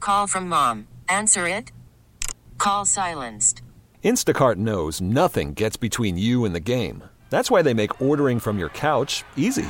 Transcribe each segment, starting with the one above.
Call from mom. Answer it. Call silenced. Instacart knows nothing gets between you and the game. That's why they make ordering from your couch easy.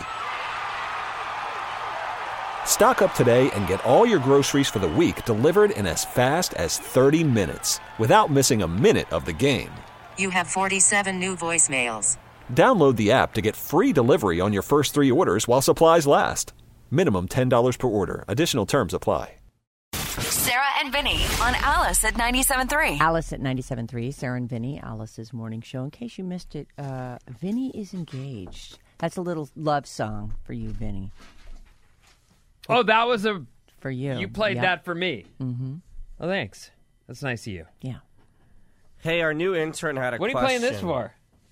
Stock up today and get all your groceries for the week delivered in as fast as 30 minutes without missing a minute of the game. You have 47 new voicemails. Download the app to get free delivery on your first 3 orders while supplies last. Minimum $10 per order. Additional terms apply. Sarah and Vinny on Alice at 97.3. Alice at 97.3, Sarah and Vinny, Alice's morning show. In case you missed it, Vinny is engaged. That's a little love song for you, Vinny. Oh, that was for you. You played that for me. Mm-hmm. Oh, thanks. That's nice of you. Yeah. Hey, our new intern had a question. What are you playing this for?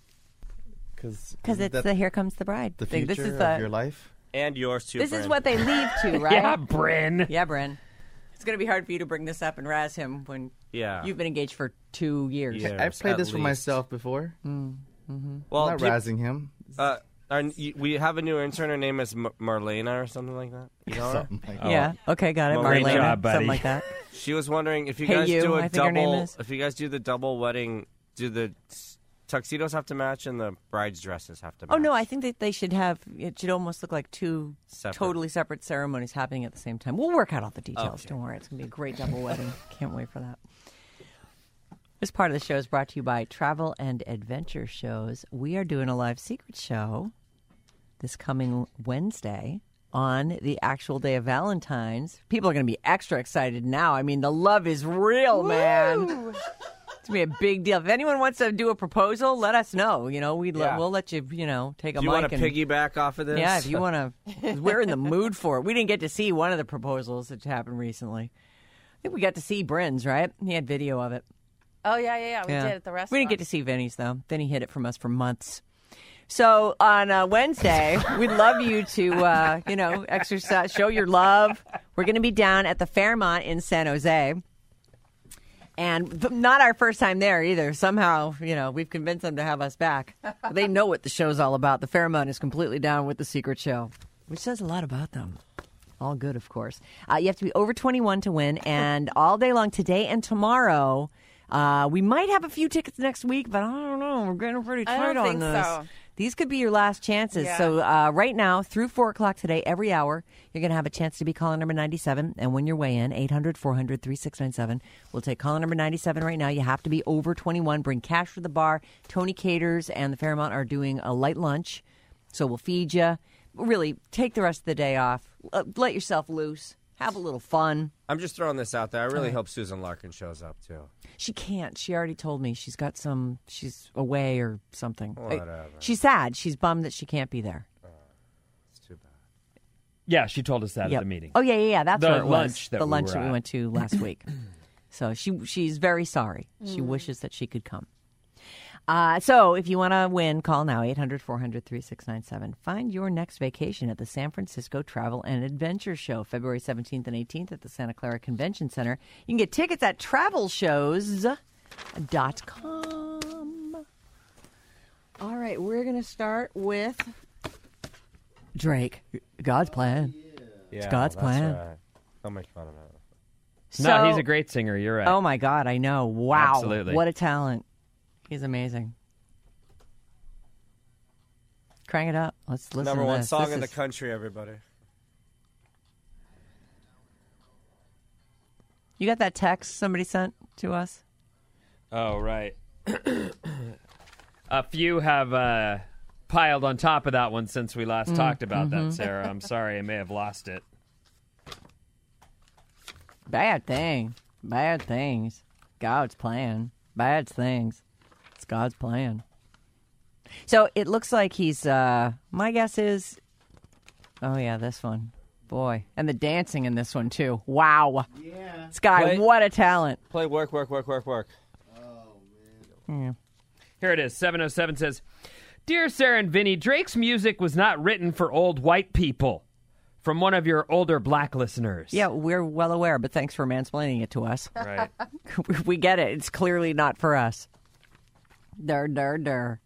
Because it's the Here Comes the Bride. The future this is of your life? And yours too, This Bryn. is what they leave to, right? Yeah, Bryn. Yeah, Bryn. It's going to be hard for you to bring this up and razz him when you've been engaged for 2 years. I've played this for myself before. Mm-hmm. Well, I'm not razzing him. We have a new intern. Her name is Marlena or something like that. You know Something like her? Yeah. Okay, got it. Great Marlena, job, buddy. something like that. She was wondering if you Hey, guys you, do I a think her name double. is. If you guys do the double wedding, do the tuxedos have to match and the bride's dresses have to match? Oh, no, I think that they should have, it should almost look like two Separate. totally separate ceremonies happening at the same time. We'll work out all the details. Okay. Don't worry. It's going to be a great double wedding. Can't wait for that. This part of the show is brought to you by Travel and Adventure Shows. We are doing a live secret show this coming Wednesday on the actual day of Valentine's. People are going to be extra excited now. I mean, the love is real, man. It's going to be a big deal. If anyone wants to do a proposal, let us know. You know, we'll let you, take a Do you mic. want to piggyback off of this? Yeah, if you want to. We're in the mood for it. We didn't get to see one of the proposals that happened recently. I think we got to see Bryn's, right? He had video of it. Oh, yeah. We did at the restaurant. We didn't get to see Vinny's, though. Vinny hid it from us for months. So on Wednesday, we'd love you to, exercise, show your love. We're going to be down at the Fairmont in San Jose. And not our first time there either. Somehow, we've convinced them to have us back. They know what the show's all about. The Fairmont is completely down with the secret show, which says a lot about them. All good, of course. You have to be over 21 to win, and all day long today and tomorrow. We might have a few tickets next week, but I don't know. We're getting pretty tight on this. So. These could be your last chances. Yeah. So right now, through 4 o'clock today, every hour, you're going to have a chance to be caller number 97. And when you're way in, 800-400-3697. We'll take caller number 97 right now. You have to be over 21. Bring cash for the bar. Tony Caters and the Fairmont are doing a light lunch. So we'll feed you. Really, take the rest of the day off. Let yourself loose. Have a little fun. I'm just throwing this out there. I really hope Susan Larkin shows up, too. She can't. She already told me she's away or something. Whatever. She's sad. She's bummed that she can't be there. It's too bad. Yeah, she told us that Yep. at the meeting. Oh, yeah. That's The where it lunch was. that The we lunch were that we at. went to last week. So she's very sorry. She wishes that she could come. So if you want to win, call now, 800-400-3697. Find your next vacation at the San Francisco Travel and Adventure Show, February 17th and 18th at the Santa Clara Convention Center. You can get tickets at travelshows.com. All right, we're going to start with Drake. God's plan. Yeah, God's that's plan. Right. Don't make fun of it. No, he's a great singer. You're right. Oh, my God, I know. Wow. Absolutely. What a talent. He's amazing. Crank it up. Let's listen Number to one this. song This in the is- country, everybody. You got that text somebody sent to us? Oh, right. A few have piled on top of that one since we last talked about that, Sarah. I'm sorry. I may have lost it. Bad thing. Bad things. God's plan. Bad things. It's God's plan. So it looks like he's, my guess is, oh yeah, this one. Boy. And the dancing in this one too. Wow. Yeah. This guy, what a talent. Play work. Oh, man. Yeah. Here it is. 707 says, Dear Sarah and Vinny, Drake's music was not written for old white people. From one of your older black listeners. Yeah, we're well aware, but thanks for mansplaining it to us. Right. We get it. It's clearly not for us. Dur, dur, dur.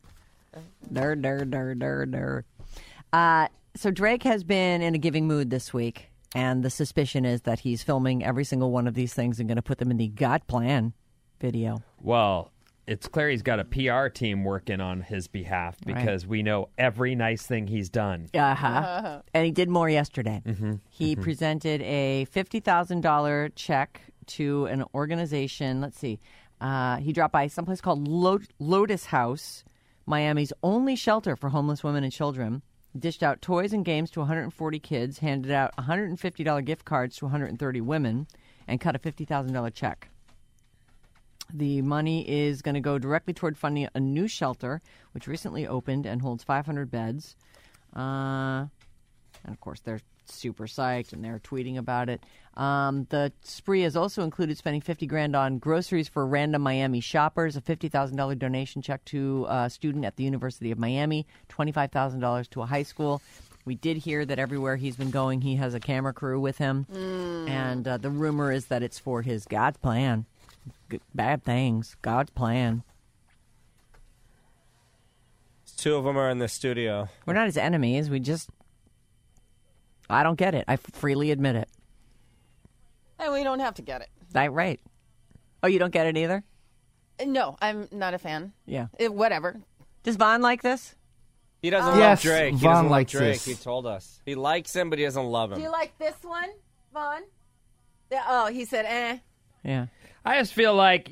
Dur, dur, dur, dur, dur. So Drake has been in a giving mood this week. And the suspicion is that he's filming every single one of these things and going to put them in the God Plan video. Well, it's clear he's got a PR team working on his behalf because we know every nice thing he's done. Uh-huh. And he did more yesterday. He presented a $50,000 check to an organization. Let's see. He dropped by someplace called Lotus House, Miami's only shelter for homeless women and children. Dished out toys and games to 140 kids, handed out $150 gift cards to 130 women, and cut a $50,000 check. The money is going to go directly toward funding a new shelter, which recently opened and holds 500 beds. And, of course, they're super psyched, and they're tweeting about it. The spree has also included spending $50,000 on groceries for random Miami shoppers, a $50,000 donation check to a student at the University of Miami, $25,000 to a high school. We did hear that everywhere he's been going, he has a camera crew with him. And the rumor is that it's for his God's plan. Bad things. God's plan. Two of them are in the studio. We're not his enemies. I don't get it. I freely admit it. And we don't have to get it. Right. Oh, you don't get it either? No, I'm not a fan. Yeah. Whatever. Does Vaughn like this? He doesn't love Yes, Drake. He Vaughn doesn't love likes Drake. this. He told us. He likes him, but he doesn't love him. Do you like this one, Vaughn? Yeah, oh, he said, eh. Yeah. I just feel like,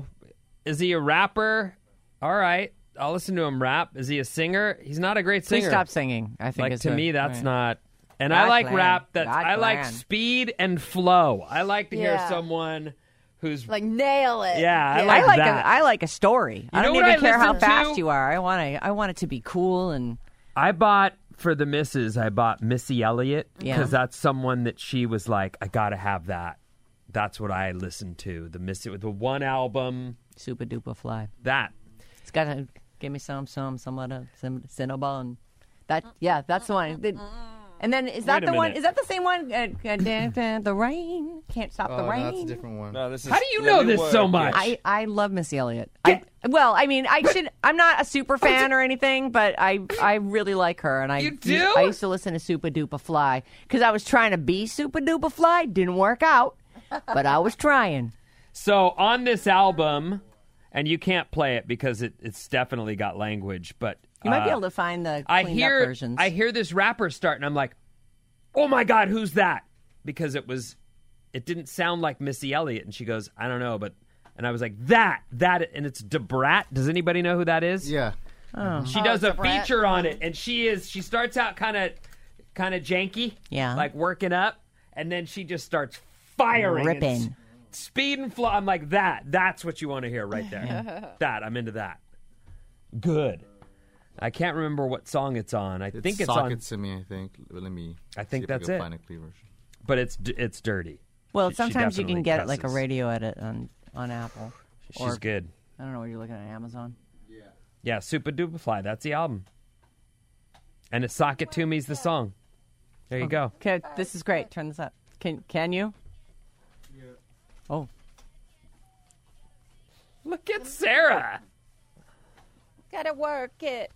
is he a rapper? All right, I'll listen to him rap. Is he a singer? He's not a great singer. Please stop singing. I think Like, it's to me, that's not. And God I like plan. rap. I God like plan. speed and flow. I like to hear Yeah. someone who's Like, nail it. Yeah, I I like like that. I like a story. I know don't what even I care how listen fast to? you are. I want it to be cool and I bought for the missus. I bought Missy Elliott Yeah. because that's someone that she was like, I gotta have that. That's what I listened to. The Missy with the one album. super duper fly. That It's got to give me some Cinnabon. That's the one. And then is that Wait a the one? minute. Is that the same one? The rain can't stop the rain. That's a different one. No, this is How do you know Lily this Wood. so much? I love Missy Elliott. I'm not a super fan or anything, but I really like her. And You do? I used to listen to Super Duper Fly because I was trying to be Super Duper Fly. Didn't work out, but I was trying. So on this album, and you can't play it because it's definitely got language, but You might be able to find the cleaned up versions. I hear this rapper start, and I'm like, oh my God, who's that? Because it didn't sound like Missy Elliott, and she goes, I don't know, and I was like, that, and it's Debrat. Does anybody know who that is? Yeah. She does a Debrat. feature on it, and she starts out kind of janky, Yeah. like working up, and then she just starts firing, and Ripping. speed and flow. I'm like, that's what you want to hear right there. I'm into that. Good. I can't remember what song it's on. I think it's on, Sockets to me, I think. Let me I think see if that's I it. can find a clear version. but it's dirty. Well, She sometimes you can definitely get it like a cusses. radio edit on Apple. She's Or, good. I don't know what you're looking at Amazon. Yeah, Super Duper Fly. That's the album. And it's Socket to Me's the song. There you go. Okay, this is great. Turn this up. Can you? Yeah. Oh. Look at Sarah. Gotta work it.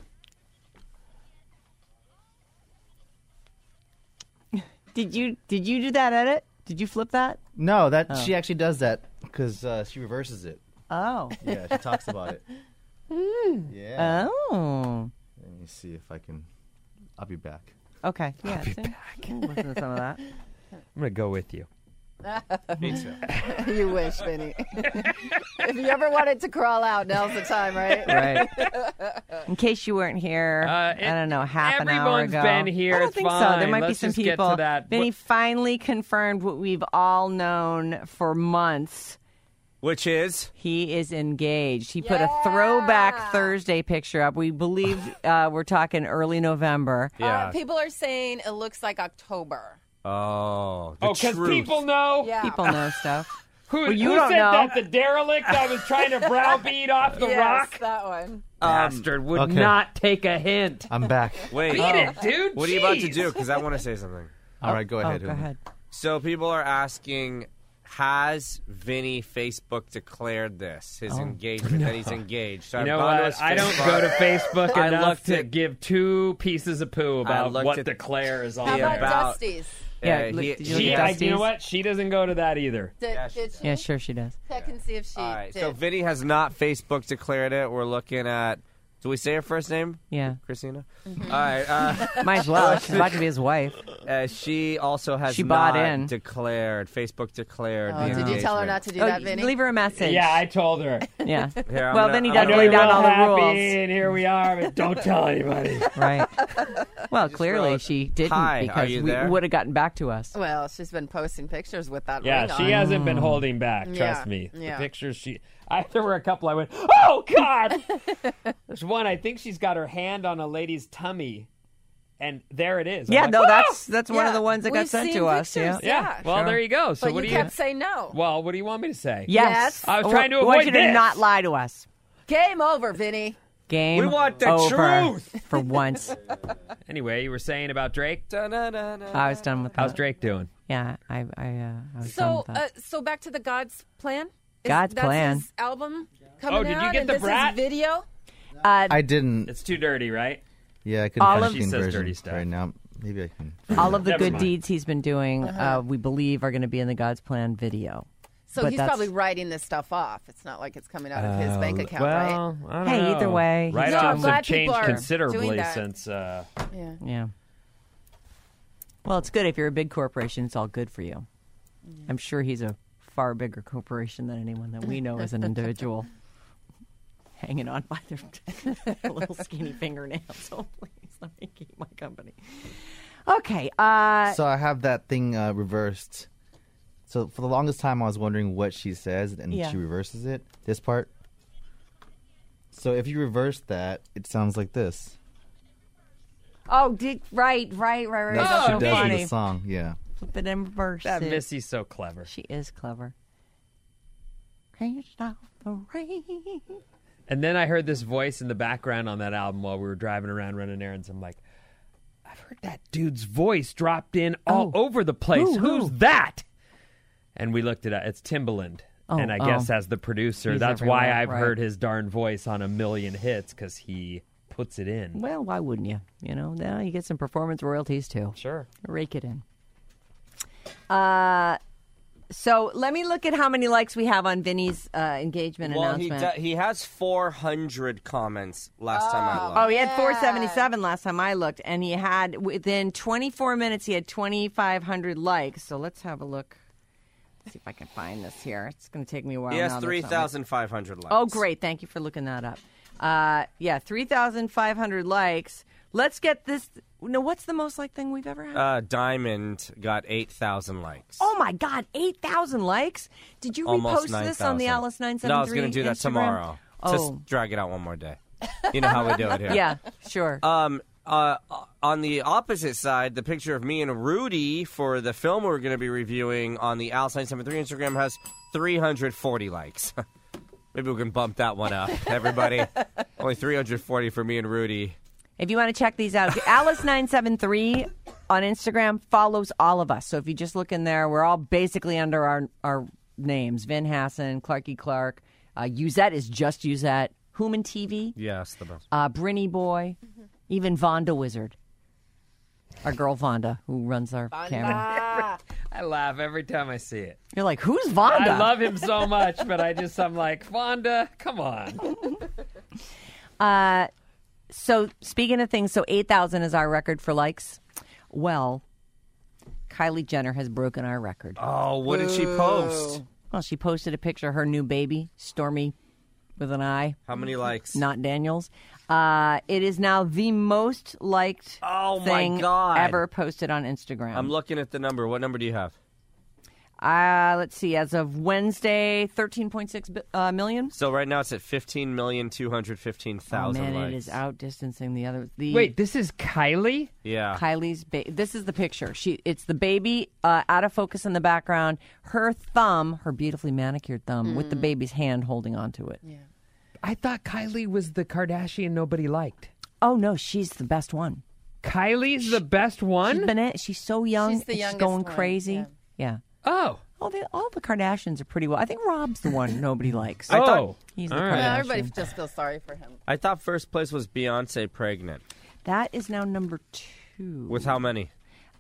Did you do that edit? Did you flip that? No, she actually does that because she reverses it. Oh. Yeah, she talks about it. Hmm. Yeah. Oh. Let me see if I can. I'll be back. Okay. Yeah. I'll be back. Listen to some of that. I'm going to go with you. Me too. You wish, Vinny. If you ever wanted to crawl out, now's the time, right? Right. In case you weren't here, I don't know, half an hour everyone's ago. been here. I don't It's think so. fine. There might Let's be some just get to people. that. Vinny What- finally confirmed what we've all known for months. Which is? He is engaged. He put a throwback Thursday picture up. We believe we're talking early November. Yeah. People are saying it looks like October. Oh, the because truth. people know? Yeah. People know stuff. Who you who don't said know. that? The derelict I was trying to browbeat off the Yes, rock? that one. Bastard would okay. not take a hint. I'm back. Wait. Beat it, dude. What are you about to Jeez. do? Because I want to say something. All right, go ahead. Go ahead. So people are asking, has Vinny Facebook declared this, his engagement, that he's engaged? So You I've know gone to what? his I don't Facebook. go to Facebook I enough looked to at- give two pieces of poo about looked what at declare is on How Yeah, about there. about- Dusty's? Yeah, he- did you look at You Dusty's? know what? She doesn't go to that either. Did she? Yeah, sure she does. Check and see if she All right, did. so Vinny has not Facebook declared it. We're looking at. Do we say her first name? Yeah. Christina. Mm-hmm. All right. Might as well. She's about to be his wife. She also has She bought not in. declared. Facebook declared. Oh, the did you tell her engagement. not to do Oh, that, Vinny? leave her a message. Yeah, I told her. Yeah. Here, I'm Well, gonna- then he I'm doesn't gonna- lay down real all the happy, rules. and here we are, but don't tell anybody. Right. Well, clearly wrote, she didn't "Hi, are because you we there?" would have gotten back to us. Well, she's been posting pictures with that Yeah, ring she on. hasn't been holding back. Yeah, Trust me. yeah. The pictures there were a couple. I went, oh God. There's one. I think she's got her hand on a lady's tummy, and there it is. I'm Yeah, like, no, "Ah!" that's one of the ones that got We've sent seen to us. Yeah. pictures, Yeah. Well, Sure. there you go. So But what you do you? kept saying no. Well, what do you want me to say? Yes. I was trying to We want avoid you to this. not lie to us. Game over, Vinny. Game. We want the over truth. for once. Anyway, you were saying about Drake. Da-na-na-na. I was done with that. How's Drake doing? Yeah, I was done So, with that. so back to the God's Plan. God's that's Plan. His album coming Oh, did you out, get and the this Brat? is video. I didn't. It's too dirty, right? Yeah, I couldn't All find of- a She clean says version dirty stuff. right now. Maybe I can. All of the Never good mind. deeds he's been doing, we believe, are going to be in the God's Plan video. So But he's that's- probably writing this stuff off. It's not like it's coming out of his bank account, right? Well, I don't Hey, know. either way, he's write-offs doing- have glad changed people are considerably doing that. since. Yeah. Yeah. Well, it's good if you're a big corporation. It's all good for you. I'm sure he's a far bigger corporation than anyone that we know as an individual. Hanging on by their little skinny fingernails. Oh, please, let me keep my company. Okay. So I have that thing reversed. So for the longest time, I was wondering what she says, and Yeah. she reverses it. This part. So if you reverse that, it sounds like this. right. That's That's what so she does in funny. the song. Yeah. Flip it and reverse That it. Missy's so clever. She is clever. Can't stop the rain. And then I heard this voice in the background on that album while we were driving around running errands. I'm like, I've heard that dude's voice dropped in all over the place. Who's that? And we looked it up. It's Timbaland. Oh, and I guess as the producer, He's that's why everywhere, I've right. heard his darn voice on a million hits, because he puts it in. Well, why wouldn't you? You know, now you get some performance royalties too. Sure. Rake it in. So let me look at how many likes we have on Vinny's engagement Well, announcement. he has 400 comments last time I looked. Oh, he had 477 last time I looked, and he had, within 24 minutes, he had 2,500 likes. So let's have a look. Let's see if I can find this here. It's going to take me a while. He has now. 3,500 likes. Oh, great. Thank you for looking that up. 3,500 likes. Let's get this. No, what's the most liked thing we've ever had? Diamond got 8,000 likes. Oh, my God. 8,000 likes? Did you Almost repost this on the 9,000. Alice 973 No, I was going to do that Instagram? tomorrow. Oh. Just drag it out one more day. You know how we do it here. Yeah, sure. On the opposite side, the picture of me and Rudy for the film we're going to be reviewing on the Alice 973 Instagram has 340 likes. Maybe we can bump that one up, everybody. Only 340 for me and Rudy. If you want to check these out, Alice973 on Instagram follows all of us. So if you just look in there, we're all basically under our names. Vin Hassan, Clarky Clark. Uzette is just Uzette. Human TV. Yes, the best. Brinny Boy. Even Vonda Wizard. Our girl Vonda, who runs our camera. I laugh every time I see it. You're like, who's Vonda? I love him so much, but I'm like, Vonda, come on. So speaking of things, so 8,000 is our record for likes. Well, Kylie Jenner has broken our record. Oh, what did she post? Well, she posted a picture of her new baby, Stormy with an I, How many likes? not Daniels. It is now the most liked Oh, my thing God. ever posted on Instagram. I'm looking at the number. What number do you have? Let's see. As of Wednesday, 13.6 million. So right now it's at 15,215,000 Oh, man, likes. it is outdistancing the other. The Wait, this is Kylie? Yeah. Kylie's this is the picture. It's the baby out of focus in the background. Her thumb, her beautifully manicured thumb, with the baby's hand holding onto it. Yeah. I thought Kylie was the Kardashian nobody liked. Oh no, she's the best one. Kylie's the best one? She's been it. She's so young. She's the and youngest going one, crazy. yeah. Yeah. Oh. All the Kardashians are pretty well. I think Rob's the one nobody likes. I thought- Oh. He's the all Kardashian. right. Yeah, everybody just feels sorry for him. I thought first place was Beyonce pregnant. That is now number 2. With how many?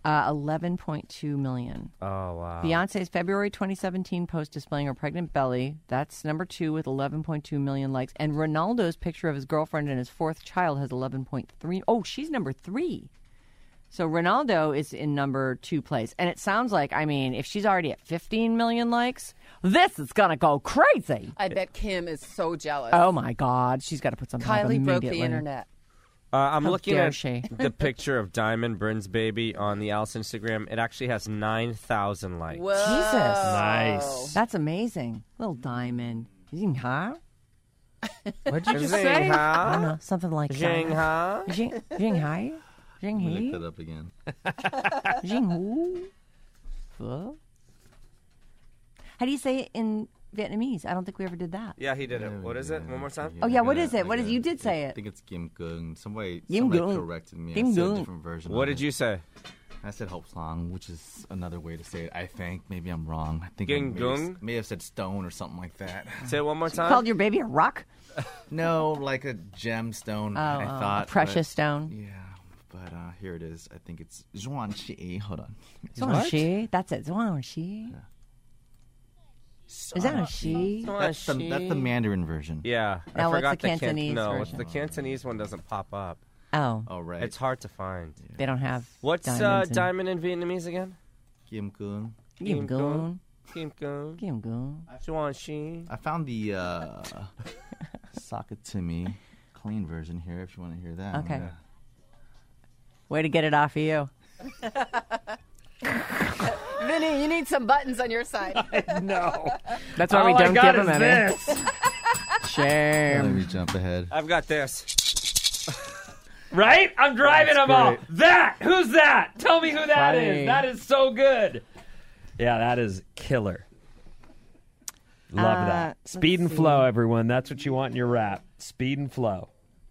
11.2 million. Oh, wow. Beyonce's February 2017 post displaying her pregnant belly, that's number 2 with 11.2 million likes. And Ronaldo's picture of his girlfriend and his 4th child has 11.3. Oh, she's number 3. So Ronaldo is in number 2 place. And it sounds like, I mean, if she's already at 15 million likes, this is going to go crazy. I bet Kim is so jealous. Oh, my God. She's got to put something up Kylie broke immediately. the internet. I'm How looking dare at she. the picture of Diamond Bryn's baby on the Alice Instagram. It actually has 9,000 likes. Whoa. Jesus. Nice. That's amazing. Little diamond. Huh? What'd you just Zing, say? I don't huh? know. Something like Zing, that. huh? Jing hai? Jing Look he? that up again. Jing hu? Pho? How do you say it in Vietnamese? I don't think we ever did that. Yeah, he did it. What is it? One more time? Oh, yeah, what is it? I What is- you did say I it. think it's Kim Gung. Somebody Kim Gung. corrected me. Kim I said Gung. a different version. What of did it. you say? I said Hope Song, which is another way to say it. I think. Maybe I'm wrong. I think Ging I Gung? may have said stone or something like that. Say it one more time. Called your baby a rock? No, like a gemstone. I thought. a precious stone. Yeah, but here it is. I think it's Zhuan Qi. Hold on. Zhuangxi. That's it. Zhuangxi. Is that a she? That's the Mandarin version. Yeah. Now, I what's forgot the Cantonese No, version? the Cantonese one doesn't pop up. Oh, Oh, right. It's hard to find. they don't have What's diamonds in- diamond in Vietnamese again? Kim Gung. Kim Gung. Kim Gung. Kim Gung. Xuan Xin. I found the Sakatimi clean version here if you want to hear that. Okay. Yeah. Way to get it off of you. Vinny, you need some buttons on your side. No. That's why we All I don't got give him is any. this. Let Shame. me jump ahead. I've got this. Right? I'm driving them all. great. That! Who's that? Tell me who that Funny. is. That is so good. Yeah, that is killer. Love that. Speed and let's flow, see. everyone. That's what you want in your rap. Speed and flow.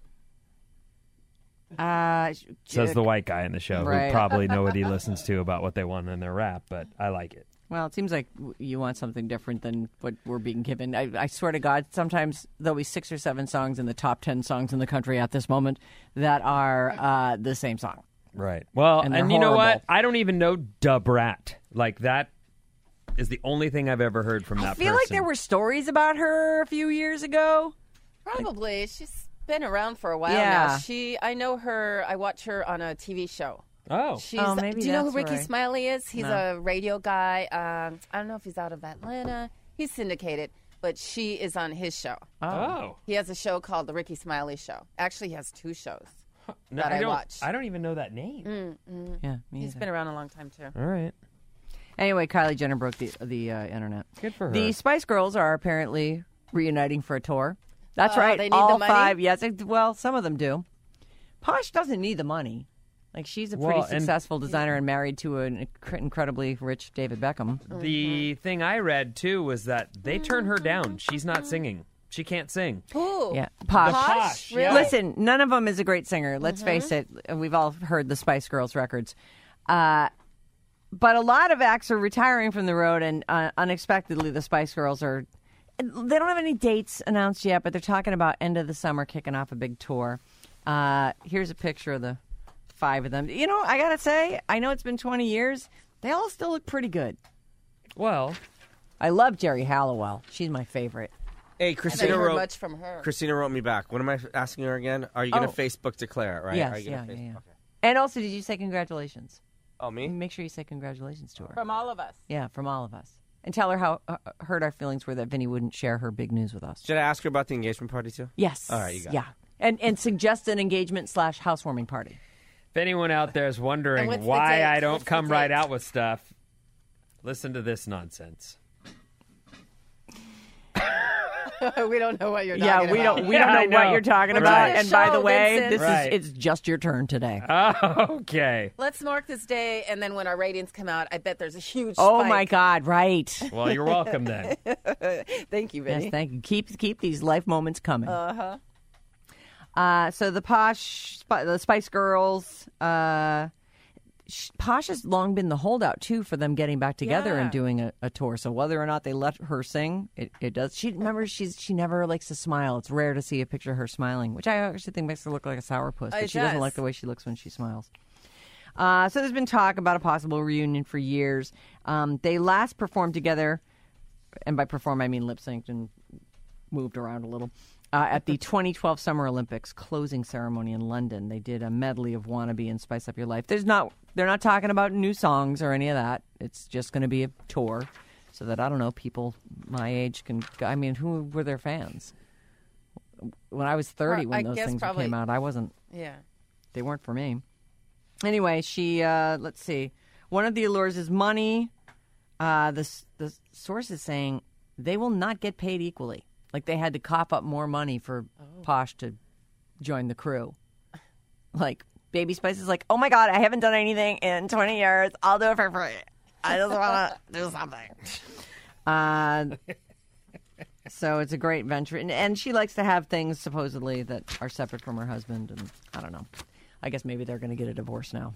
Says the white guy in the show Right. who probably nobody listens to about what they want in their rap, but I like it. Well, it seems like you want something different than what we're being given. I swear to God, sometimes there'll be 6 or 7 songs in the top 10 songs in the country at this moment that are the same song. Right. Well, And and, they're you know what? horrible. I don't even know Dubrat. Like, that is the only thing I've ever heard from that I feel like person. there were stories about her a few years ago. Probably. She's been around for a while Yeah. now. I know her. I watch her on a TV show. Oh. She's, Oh, maybe do you know who that's Ricky right. Smiley is? He's No. a radio guy. I don't know if he's out of Atlanta. He's syndicated, but she is on his show. Oh. He has a show called The Ricky Smiley Show. Actually, he has 2 shows. No, that I don't, watch. I don't even know that name. Yeah, me He's either. been around a long time, too. All right. Anyway, Kylie Jenner broke the internet. Good for her. The Spice Girls are apparently reuniting for a tour. That's Oh, right. they need all the money? 5. Yes, well, some of them do. Posh doesn't need the money. Like, she's a pretty Well, and- successful designer and married to an incredibly rich David Beckham. The thing I read, too, was that they turn her down. She's not singing. She can't sing. Ooh. Yeah, Posh. Posh, Really? yeah. Listen, none of them is a great singer. Let's face it. We've all heard the Spice Girls records. But a lot of acts are retiring from the road, and unexpectedly, the Spice Girls are. They don't have any dates announced yet, but they're talking about end of the summer kicking off a big tour. Here's a picture of the 5 of them. You know, I gotta say, I know it's been 20 years. They all still look pretty good. Well, I love Jerry Halliwell. She's my favorite. Hey, I haven't Christina heard wrote. much from her. Christina wrote me back. What am I asking her again? Are you going to Oh. Facebook declare it, right? Are Yes, you yeah, gonna yeah, yeah. Okay. And also, did you say congratulations? Oh, me? Make sure you say congratulations to her. From all of us. Yeah, from all of us. And tell her how hurt our feelings were that Vinny wouldn't share her big news with us. Should I ask her about the engagement party, too? Yes. All right, you got it. Yeah. And suggest an engagement / housewarming party. if anyone out there is And wondering what's the why date? I don't What's the come right date? out with stuff, listen to this nonsense. We don't know what you're Yeah, talking we about. don't Yeah, I know what know. you're talking We're about. doing a And by the show, way, Vincent. this Right. is it's just your turn today. Okay. Let's mark this day, and then when our ratings come out, I bet there's a huge Oh spike. my God! Right. Well, you're welcome then. Thank you, Vinny. Yes, thank you. Keep these life moments coming. So the Spice Girls. Posh has long been the holdout too for them getting back together and Yeah. doing a tour. So whether or not they let her sing, it does. She never likes to smile. It's rare to see a picture of her smiling, which I actually think makes her look like a sourpuss. But It she doesn't does. like the way she looks when she smiles. So there's been talk about a possible reunion for years. They last performed together, and by perform I mean lip synced and moved around a little, at the 2012 Summer Olympics closing ceremony in London. They did a medley of Wannabe and Spice Up Your Life. They're not talking about new songs or any of that. It's just going to be a tour so that, I don't know, people my age can go. I mean, who were their fans? When I was 30 when those things came out, I wasn't. Yeah. They weren't for me. Anyway, she, let's see. One of the allures is money. The source is saying they will not get paid equally. Like they had to cough up more money for Posh to join the crew. Like Baby Spice is like, oh my God, I haven't done anything in 20 years. I'll do it for free. I just want to do something. So it's a great venture. And she likes to have things supposedly that are separate from her husband. And I don't know. I guess maybe they're going to get a divorce now.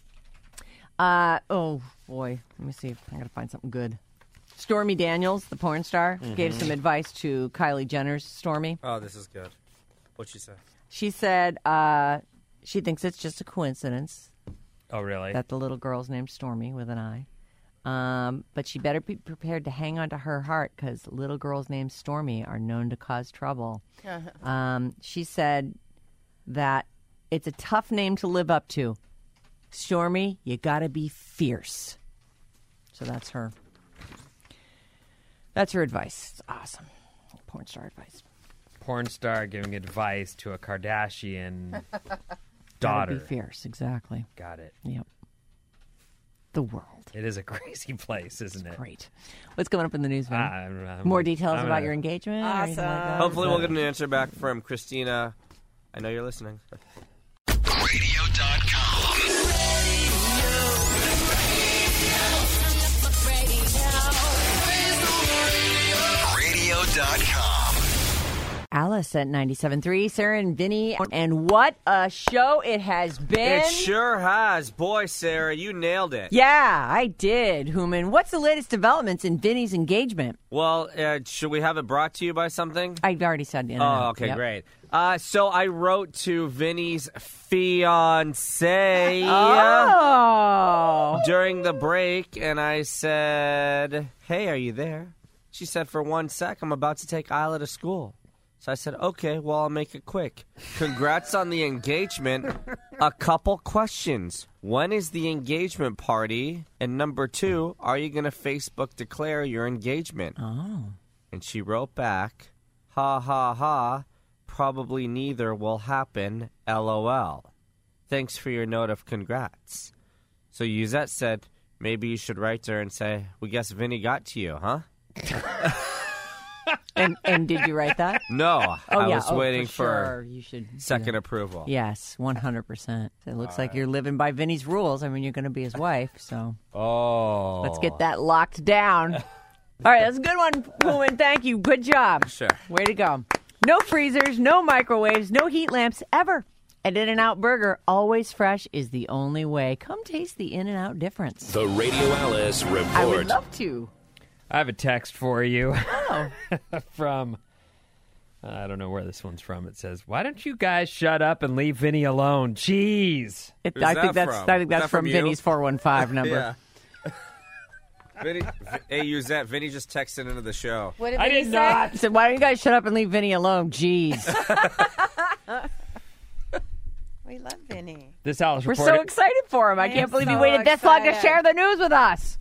Oh, boy. Let me see if I got to find something good. Stormy Daniels, the porn star, gave some advice to Kylie Jenner's Stormy. Oh, this is good. What'd she say? She said she thinks it's just a coincidence Oh, really? that the little girl's named Stormy with an I. But she better be prepared to hang on to her heart because little girls named Stormy are known to cause trouble. She said that it's a tough name to live up to. Stormy, you gotta be fierce. So that's her. That's her advice. It's awesome. Porn star advice. Porn star giving advice to a Kardashian Gotta daughter. be fierce, exactly. Got it. Yep. The world. It is a crazy place, isn't it? Great. What's coming up in the news, Vin? I'm- More details I'm about gonna- your engagement? Or anything like that? Hopefully we'll get an answer back from Christina. I know you're listening. Radio.com. Alice at 97.3, Sarah and Vinny. And what a show it has been. It sure has. Boy, Sarah, you nailed it. Yeah, I did, Human. What's the latest developments in Vinny's engagement? Well, should we have it brought to you by something? I've already said the Oh, okay, great. So I wrote to Vinny's fiancée during the break, and I said, hey, are you there? She said, for 1 sec, I'm about to take Isla to school. So I said, okay, well, I'll make it quick. Congrats on the engagement. A couple questions. When is the engagement party? And number 2, are you going to Facebook declare your engagement? Oh. And she wrote back, ha, ha, ha, probably neither will happen, LOL. Thanks for your note of congrats. So Yuzette said, maybe you should write to her and say, we guess Vinny got to you, huh? And did you write that? No, I was waiting for you should second approval. Yes, 100%. It looks like you're living by Vinny's rules. I mean, you're going to be his wife, so let's get that locked down. All right, that's a good one, woman. Thank you. Good job. Sure. Way to go. No freezers, no microwaves, no heat lamps ever. At In-N-Out Burger, always fresh is the only way. Come taste the In-N-Out difference. The Radio Alice Report. I would love to. I have a text for you Oh. from, I don't know where this one's from. It says, why don't you guys shut up and leave Vinny alone? Jeez. Who's I that think that's from? I think Is that's that from from you? Vinny's 415 number. Yeah. Vinny, hey, Yuzette, Vinny just texted into the show. What did I Vinny did say? not. He said, why don't you guys shut up and leave Vinny alone? Jeez. We love Vinny. This Alice We're report. so excited for him. I can't believe he so waited this long to excited. share the news with us.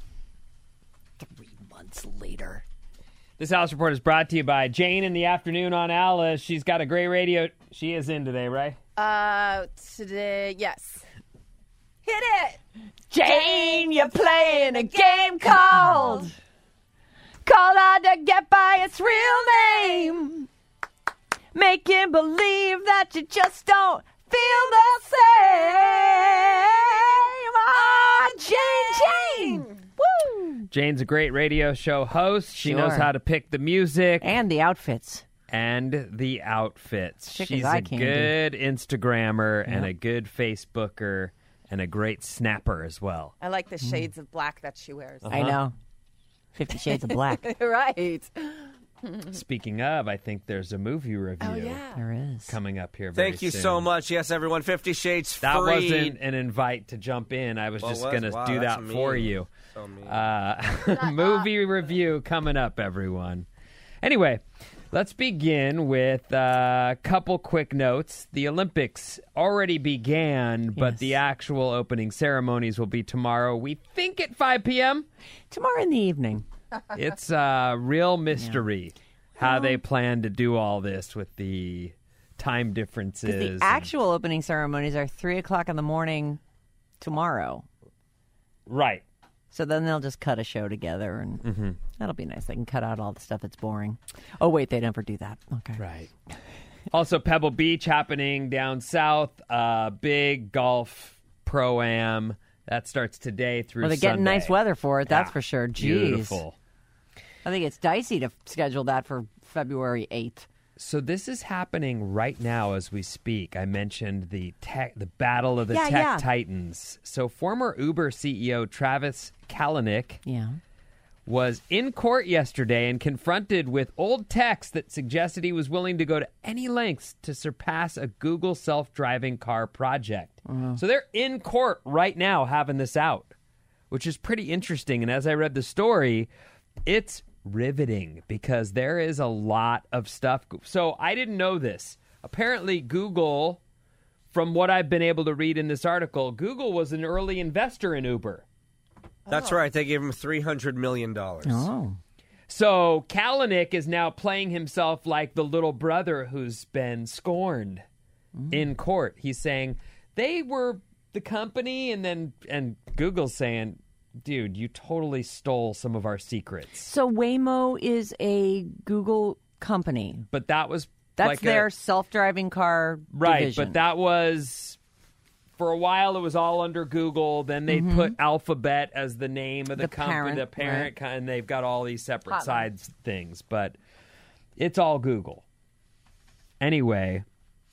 3 months later. This Alice report is brought to you by Jane in the afternoon on Alice. She's got a great radio. She is in today, right? Today, yes. Hit it! Jane, you're playing a game called Hard to Get by Its Real Name. Making believe that you just don't feel the same. Ah, Jane. Woo! Jane's a great radio show host. She knows Sure. how to pick the music And the outfits. and the outfits. Chick She's as eye a candy. good Instagrammer and a good Facebooker and a great snapper as well. I like the shades of black that she wears. I know. 50 Shades of Black. Right. Speaking of, I think there's a movie review There is. coming up here very Thank you soon. so much. Yes, everyone. 50 Shades That free. wasn't an invite to jump in. I was Well, just it was? going to Wow, do that's that for mean. you. So mean. Movie review coming up, everyone. Anyway, let's begin with a couple quick notes. The Olympics already began, but Yes. the actual opening ceremonies will be tomorrow. We think at 5 p.m. Tomorrow in the evening. It's a real mystery how they plan to do all this with the time differences. Because the actual opening ceremonies are 3 o'clock in the morning tomorrow. Right. So then they'll just cut a show together, and that'll be nice. They can cut out all the stuff that's boring. Oh, wait, they never do that. Okay. Right. Also, Pebble Beach happening down south. Big golf pro-am. That starts today through Well, they're getting Sunday. nice weather for it, that's Yeah. for sure. Jeez. Beautiful. I think it's dicey to schedule that for February 8th. So this is happening right now as we speak. I mentioned the battle of the Yeah, tech yeah. titans. So former Uber CEO Travis Kalanick Yeah. was in court yesterday and confronted with old text that suggested he was willing to go to any lengths to surpass a Google self-driving car project. So they're in court right now having this out, which is pretty interesting. And as I read the story, it's riveting because there is a lot of stuff. So I didn't know this. Apparently, Google, from what I've been able to read in this article, Google was an early investor in Uber. That's right. They gave him $300 million. Oh. So Kalanick is now playing himself like the little brother who's been scorned in court. He's saying they were the company, and Google's saying, dude, you totally stole some of our secrets. So Waymo is a Google company. But that was That's like their self-driving car right. division. But that was for a while. It was all under Google. Then they put Alphabet as the name of the company, the parent, and they've got all these separate sides things. But it's all Google. Anyway.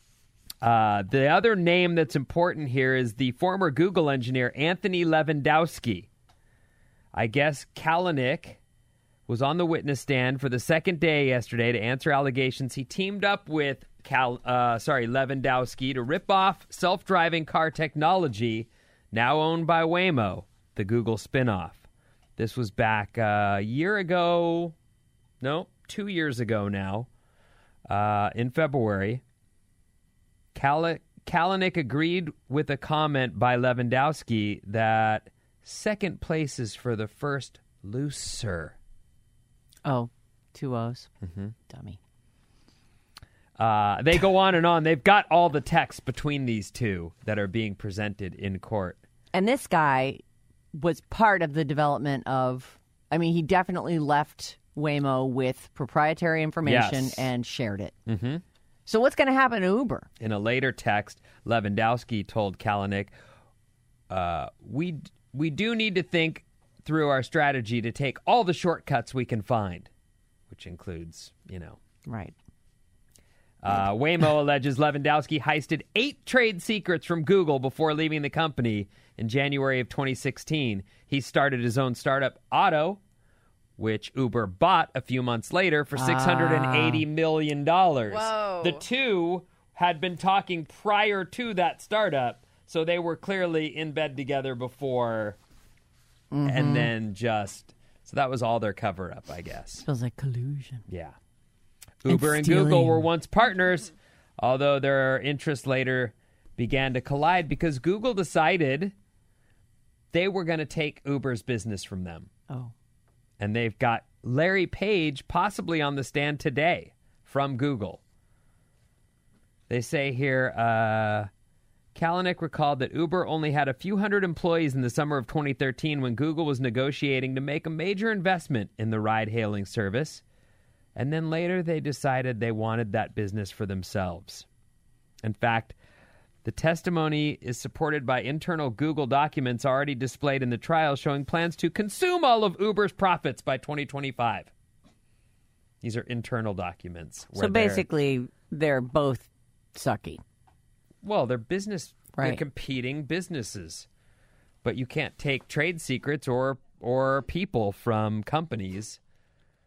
The other name that's important here is the former Google engineer, Anthony Lewandowski. I guess Kalanick was on the witness stand for the second day yesterday to answer allegations. He teamed up with Lewandowski to rip off self-driving car technology now owned by Waymo, the Google spinoff. This was back a year ago. No, 2 years ago now, in February. Kalanick agreed with a comment by Lewandowski that second place is for the first looser. Oh, 2 O's. Dummy. They go on and on. They've got all the text between these two that are being presented in court. And this guy was part of the development of, I mean, he definitely left Waymo with proprietary information Yes. and shared it. Mm-hmm. So what's going to happen to Uber? In a later text, Lewandowski told Kalanick, we do need to think through our strategy to take all the shortcuts we can find, which includes, Right. Waymo alleges Lewandowski heisted 8 trade secrets from Google before leaving the company in January of 2016. He started his own startup, Otto, which Uber bought a few months later for $680 million. Whoa. The two had been talking prior to that startup, so they were clearly in bed together before, and then so that was all their cover-up, I guess. Feels like collusion. Yeah. Uber and Google were once partners, although their interests later began to collide because Google decided they were going to take Uber's business from them. Oh. And they've got Larry Page possibly on the stand today from Google. They say here, Kalanick recalled that Uber only had a few hundred employees in the summer of 2013 when Google was negotiating to make a major investment in the ride-hailing service. And then later they decided they wanted that business for themselves. In fact, the testimony is supported by internal Google documents already displayed in the trial showing plans to consume all of Uber's profits by 2025. These are internal documents. So basically, they're both sucky. Well, they're business. Right. They're competing businesses. But you can't take trade secrets or people from companies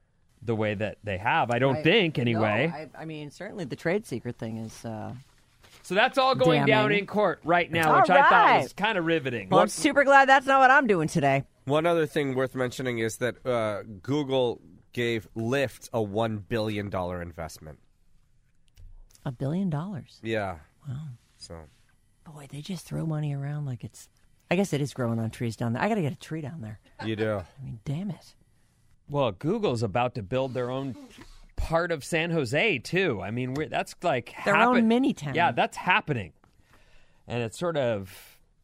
the way that they have. I don't Right. think, anyway. No, I mean, certainly the trade secret thing is. So that's all going down Damning. in court right now, All which I thought right. was kind of riveting. Well, I'm super glad that's not what I'm doing today. One other thing worth mentioning is that Google gave Lyft a $1 billion investment. $1 billion. Yeah. Wow. So. Boy, they just throw money around like it's. I guess it is growing on trees down there. I got to get a tree down there. You do. I mean, damn it. Well, Google's about to build their own part of San Jose, too. I mean, that's like Their own mini town. Yeah, that's happening. And it's sort of,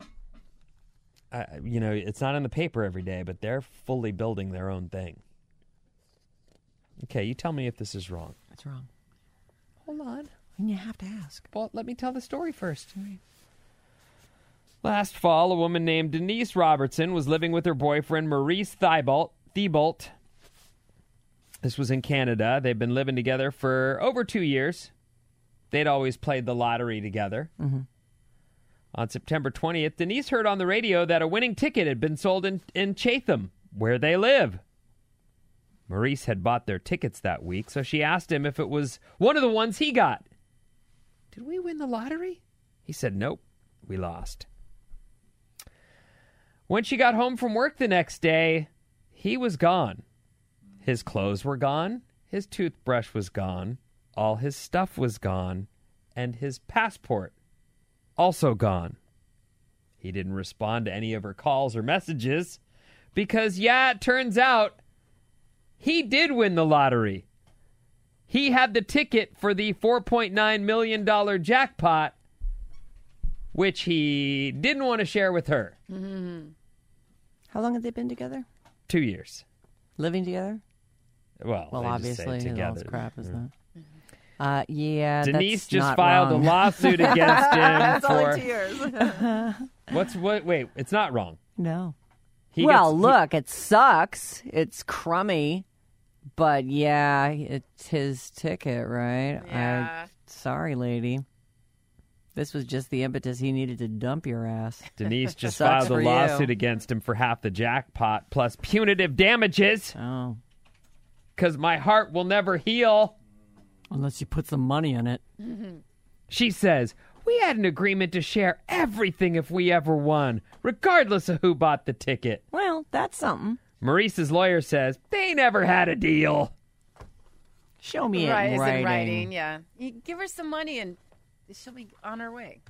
it's not in the paper every day, but they're fully building their own thing. Okay, you tell me if this is wrong. What's wrong? Hold on. And you have to ask. Well, let me tell the story first. Last fall, a woman named Denise Robertson was living with her boyfriend, Maurice Thibault. This was in Canada. They'd been living together for over 2 years. They'd always played the lottery together. Mm-hmm. On September 20th, Denise heard on the radio that a winning ticket had been sold in Chatham, where they live. Maurice had bought their tickets that week, so she asked him if it was one of the ones he got. Did we win the lottery? He said, nope, we lost. When she got home from work the next day, he was gone. His clothes were gone, his toothbrush was gone, all his stuff was gone, and his passport also gone. He didn't respond to any of her calls or messages because, it turns out he did win the lottery. He had the ticket for the $4.9 million jackpot, which he didn't want to share with her. Mm-hmm. How long have they been together? 2 years. Living together? Well, they obviously, just say together. all this crap is that. Yeah, Denise that's just not filed wrong. a lawsuit against him That's for. only 2 years. Wait, it's not wrong. No. He Well, gets- look, it sucks. It's crummy. But yeah, it's his ticket, right? Yeah. Sorry, lady. This was just the impetus he needed to dump your ass. Denise just Sucks filed a for lawsuit you. against him for half the jackpot plus punitive damages Oh. because my heart will never heal. Unless you put some money in it. She says, we had an agreement to share everything if we ever won, regardless of who bought the ticket. Well, that's something. Maurice's lawyer says, they never had a deal. Show me it Right, in is writing. in writing, yeah. You give her some money and she'll be on her way.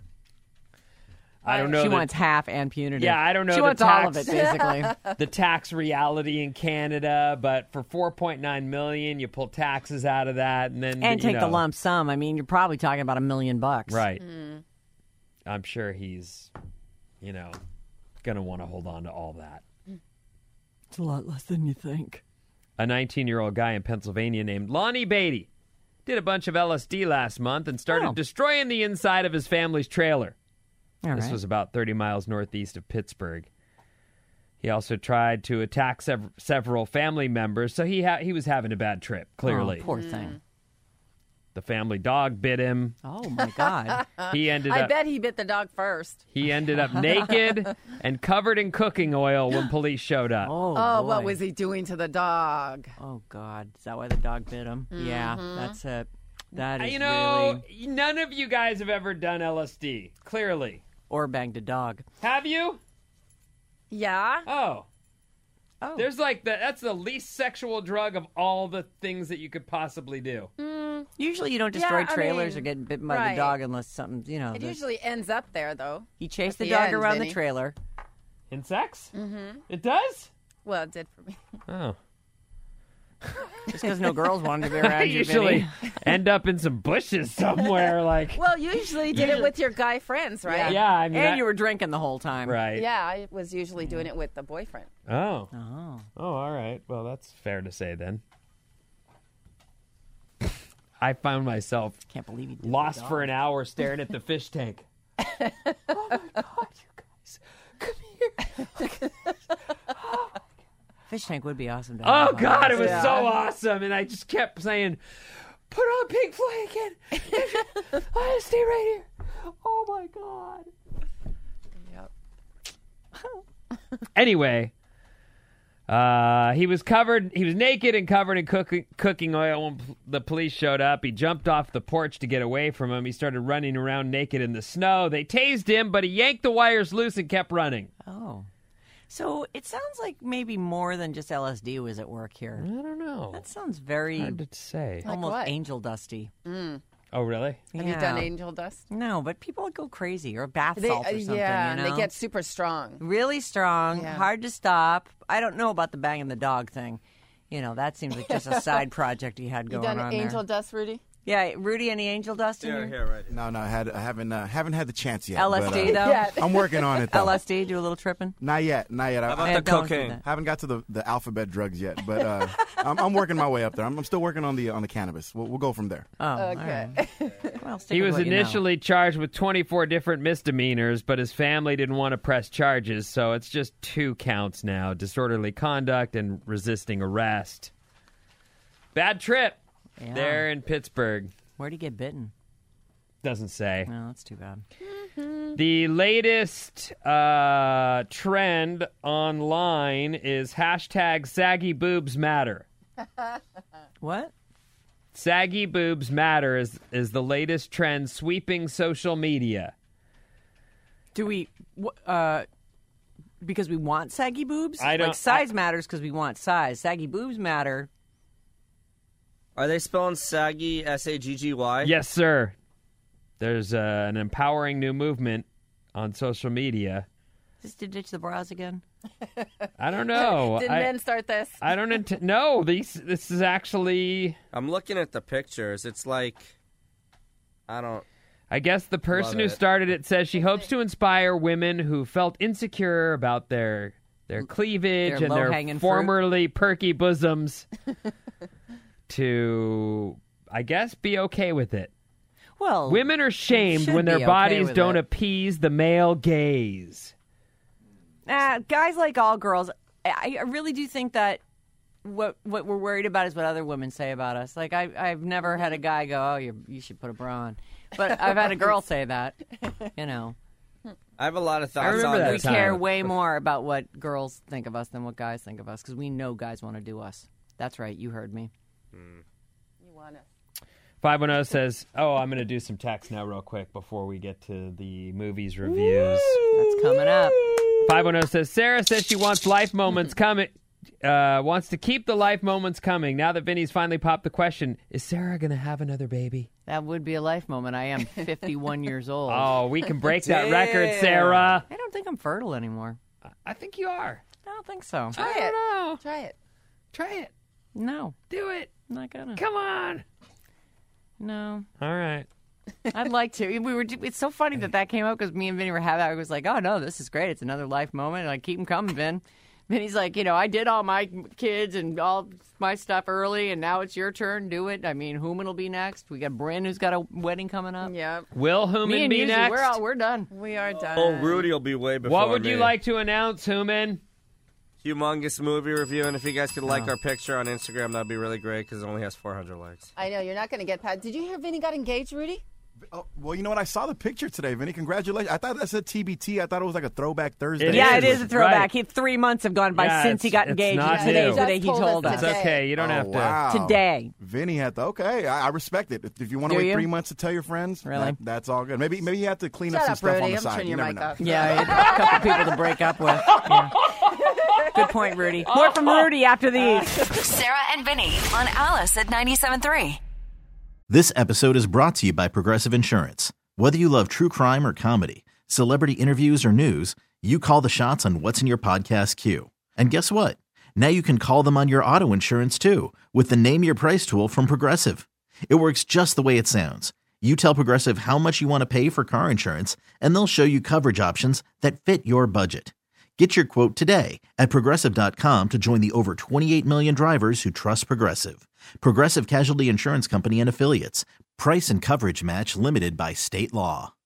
I don't know. She the- wants half and punitive. Yeah, I don't know She the wants all of it, tax- basically. the tax reality in Canada, but for $4.9 million, you pull taxes out of that, and then And you take the know. lump sum. I mean, you're probably talking about $1 million. Right. I'm sure he's, gonna want to hold on to all that. It's a lot less than you think. A 19-year-old guy in Pennsylvania named Lonnie Beatty did a bunch of LSD last month and started Oh. destroying the inside of his family's trailer. All This right. was about 30 miles northeast of Pittsburgh. He also tried to attack several family members, so he was having a bad trip, clearly. Oh, poor thing. The family dog bit him. Oh, my God. He ended I up bet he bit the dog first. he ended up naked and covered in cooking oil when police showed up. Oh, Oh, boy. what was he doing to the dog? Oh, God. Is that why the dog bit him? Yeah, that's it. That is really... None of you guys have ever done LSD, clearly. Or banged a dog. Have you? Yeah. Oh. Oh. There's that's the least sexual drug of all the things that you could possibly do. Usually you don't destroy Yeah, I trailers mean, or get bitten by right. the dog unless something, It usually ends up there, though. He chased at the the dog end, around Vinny. the trailer. In sex? Mm-hmm. It does? Well, it did for me. Oh. Just because no girls wanted to be around I you, usually Vinny. end up in some bushes somewhere, Well, you usually did it with your guy friends, right? Yeah, I mean, And you were drinking the whole time. right. Yeah, I was usually doing it with the boyfriend. Oh. Oh. Oh, all right. Well, that's fair to say then. I found myself Can't believe you did lost the for dog. an hour staring at the fish tank. Oh my God, you guys. Come here. Fish tank would be awesome to Oh have on God, us. it was so awesome. And I just kept saying, put on Pink Floyd again. I want to stay right here. Oh my God. Yep. Anyway, He was naked and covered in cooking oil when the police showed up. He jumped off the porch to get away from him. He started running around naked in the snow. They tased him, but he yanked the wires loose and kept running. Oh. So it sounds like maybe more than just LSD was at work here. I don't know. That sounds very Hard to say. almost what? angel dusty. Oh, really? Have you done angel dust? No, but people go crazy or bath salts or something. Yeah, you know? and they get super strong. really strong, Yeah. hard to stop. I don't know about the banging the dog thing. You know, that seems like just a side project he had You going done on angel there. dust, Rudy? Yeah, Rudy, any angel dust in your right. No, I haven't had the chance yet. LSD but, though? Yeah. I'm working on it though. LSD, do a little tripping? Not yet. How about I the don't do cocaine? that. haven't got to the alphabet drugs yet, but I'm working my way up there. I'm still working on the cannabis. We'll go from there. Oh, Okay. all right. Well, stick He with was what you know. initially charged with 24 different misdemeanors, but his family didn't want to press charges, so it's just 2 counts now: disorderly conduct and resisting arrest. Bad trip Yeah. there in Pittsburgh. Where'd he get bitten? Doesn't say. No, that's too bad. The latest trend online is hashtag saggy boobs matter. What? Saggy boobs matter is the latest trend sweeping social media. Do we, because we want saggy boobs? I don't- Like size matters because we want size. Saggy boobs matter. Are they spelling saggy, Saggy? Yes, sir. There's an empowering new movement on social media. Is this to ditch the bras again? I don't know. Did men start this? I don't no. This is actually. I'm looking at the pictures. It's like, I guess the person Love who it. started it says she hopes to inspire women who felt insecure about their cleavage Their and their low-hanging fruit. formerly perky bosoms to, I guess, be okay with it. Well, Women are shamed should when their be okay bodies with don't it. appease the male gaze. guys like all girls, I really do think that what we're worried about is what other women say about us. Like I've never had a guy go, "Oh, you should put a bra on," but I've had a girl say that. You know, I have a lot of I thoughts remember on that we this. time. care way more about what girls think of us than what guys think of us because we know guys want to do us. That's right, you heard me. You want to. 510 says, I'm going to do some text now real quick before we get to the movies reviews. That's coming up. 510 says, Sarah says she wants life moments coming. Wants to keep the life moments coming. Now that Vinny's finally popped the question, is Sarah going to have another baby? That would be a life moment. I am 51 years old. Oh, we can break that record, Sarah. I don't think I'm fertile anymore. I think you are. I don't think so. Try I it. don't know. Try it. Try it. No, Do it. I'm not gonna. Come on. No. All right. I'd like to. It's so funny that came up because me and Vinny were having. I was like, "Oh no, this is great! It's another life moment." And I keep them coming, Vin. Vinny's like, I did all my kids and all my stuff early, and now it's your turn. Do it. I mean, Hooman will be next. We got Bryn, who's got a wedding coming up. Yeah. Will Me Hooman and be Yuzi, next? we're done. We are done. Oh, Rudy will be way before What would you me. like to announce, Hooman? Humongous movie review, and if you guys could like our picture on Instagram, that'd be really great because it only has 400 likes. I know, you're not going to get past. Did you hear Vinny got engaged, Rudy? Oh, well, you know what? I saw the picture today, Vinny. Congratulations. I thought that said TBT. I thought it was like a throwback Thursday. It Yeah, is. it is a throwback. Right. 3 months have gone by Yeah, since he it's- got it's engaged. not Today's new. the day he Just told us us. It's okay. You don't have to. Wow. Today. Vinny had to. Okay, I respect it. If you want to Do wait you? 3 months to tell your friends, Really? That's all good. Maybe you have to clean Shut up some up, stuff Rudy. on the I'm side. turning You your never mic know. off. Yeah, I had a couple people to break up with. Yeah. Good point, Rudy. More from Rudy after these. Sarah and Vinny on Alice at 97.3. This episode is brought to you by Progressive Insurance. Whether you love true crime or comedy, celebrity interviews or news, you call the shots on what's in your podcast queue. And guess what? Now you can call them on your auto insurance too with the Name Your Price tool from Progressive. It works just the way it sounds. You tell Progressive how much you want to pay for car insurance, and they'll show you coverage options that fit your budget. Get your quote today at Progressive.com to join the over 28 million drivers who trust Progressive. Progressive Casualty Insurance Company and Affiliates. Price and coverage match limited by state law.